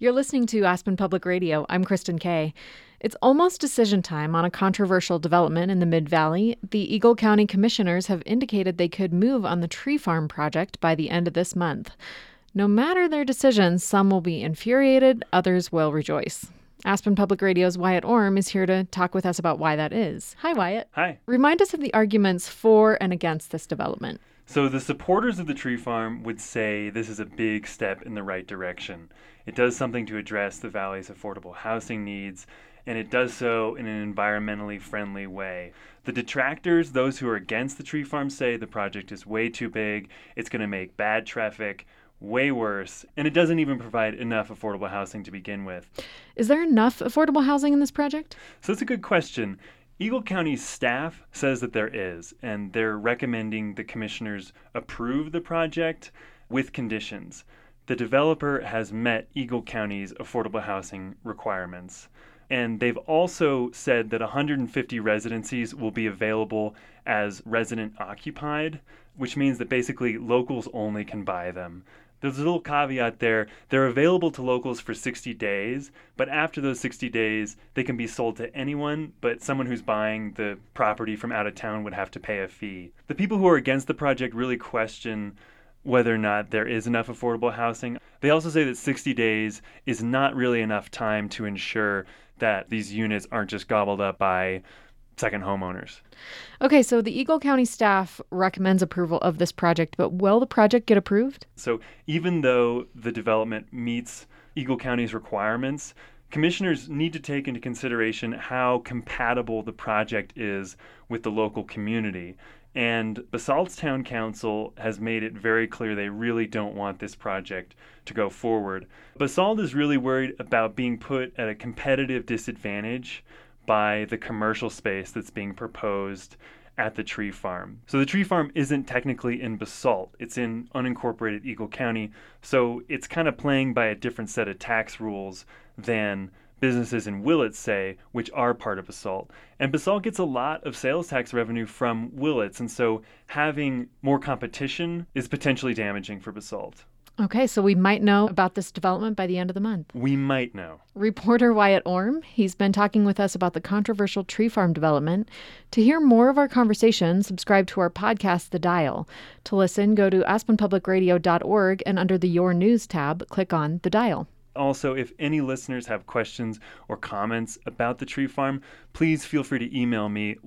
You're listening to Aspen Public Radio. I'm Kristen Kay. It's almost decision time on a controversial development in the Mid-Valley. The Eagle County Commissioners have indicated they could move on the tree farm project by the end of this month. No matter their decisions, some will be infuriated, others will rejoice. Aspen Public Radio's Wyatt Orm is here to talk with us about why that is. Hi, Wyatt. Hi. Remind us of the arguments for and against this development. So the supporters of the tree farm would say this is a big step in the right direction. It does something to address the valley's affordable housing needs, and it does so in an environmentally friendly way. The detractors, those who are against the tree farm, say the project is way too big, it's going to make bad traffic way worse, and it doesn't even provide enough affordable housing to begin with. Is there enough affordable housing in this project? So that's a good question. Eagle County's staff says that there is, and they're recommending the commissioners approve the project with conditions. The developer has met Eagle County's affordable housing requirements. And they've also said that 150 residencies will be available as resident occupied, which means that basically locals only can buy them. There's a little caveat there. They're available to locals for 60 days, but after those 60 days, they can be sold to anyone, but someone who's buying the property from out of town would have to pay a fee. The people who are against the project really question whether or not there is enough affordable housing. They also say that 60 days is not really enough time to ensure that these units aren't just gobbled up by second homeowners. Okay, so the Eagle County staff recommends approval of this project, but will the project get approved? So even though the development meets Eagle County's requirements, commissioners need to take into consideration how compatible the project is with the local community. And Basalt's town council has made it very clear they really don't want this project to go forward. Basalt is really worried about being put at a competitive disadvantage by the commercial space that's being proposed at the tree farm. So the tree farm isn't technically in Basalt. It's in unincorporated Eagle County. So it's kind of playing by a different set of tax rules than businesses in Willits, say, which are part of Basalt. And Basalt gets a lot of sales tax revenue from Willits, and so having more competition is potentially damaging for Basalt. Okay, so we might know about this development by the end of the month. We might know. Reporter Wyatt Orm, he's been talking with us about the controversial tree farm development. To hear more of our conversation, subscribe to our podcast, The Dial. To listen, go to aspenpublicradio.org and under the Your News tab, click on The Dial. Also, if any listeners have questions or comments about the tree farm, please feel free to email me,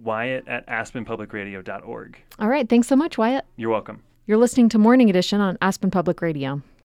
Wyatt@aspenpublicradio.org. All right, thanks so much, Wyatt. You're welcome. You're listening to Morning Edition on Aspen Public Radio.